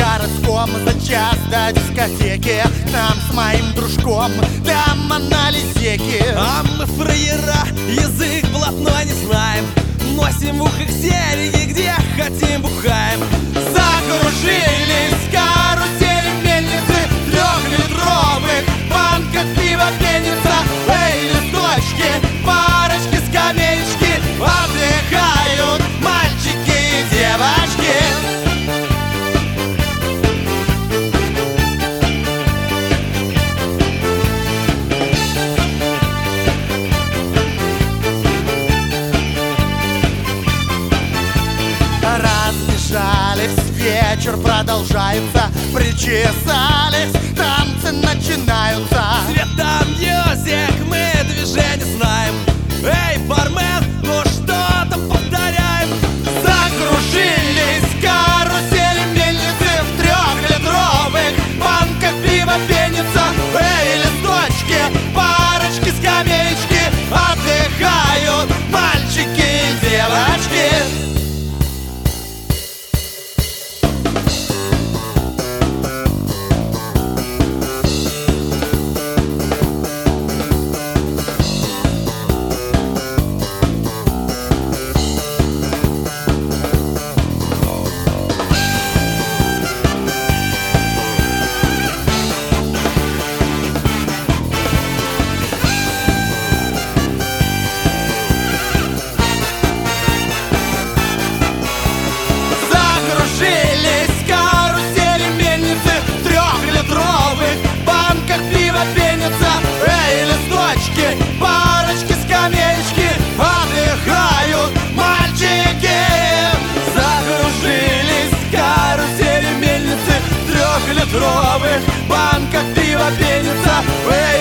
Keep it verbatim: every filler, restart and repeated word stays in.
городском за час до дискотеки. Нам с моим дружком там анализеки. А мы фраера, язык блатной не знаем, носим в ухах серьги, где хотим бухаем. Закружились карусели мельницы трехлитровых банках пива пенится. Эй, листочки, парочки, скамеечки, отдыхают мальчики и девочки. Разбежались, вечер продолжается, причесались, танцы начинаются. Цвета мьюзик, мы движение знаем. Эй, бармен, ну что там повторяем? Закружились карусели мельницы в трехлитровых банках пива пенится. Эй, листочки, парочки, скамеечки, отдыхают мальчики и девочки. Эй, листочки, парочки, скамеечки, отдыхают мальчики. Закружились карусели мельницы в трехлитровых банках пива пенится. Эй,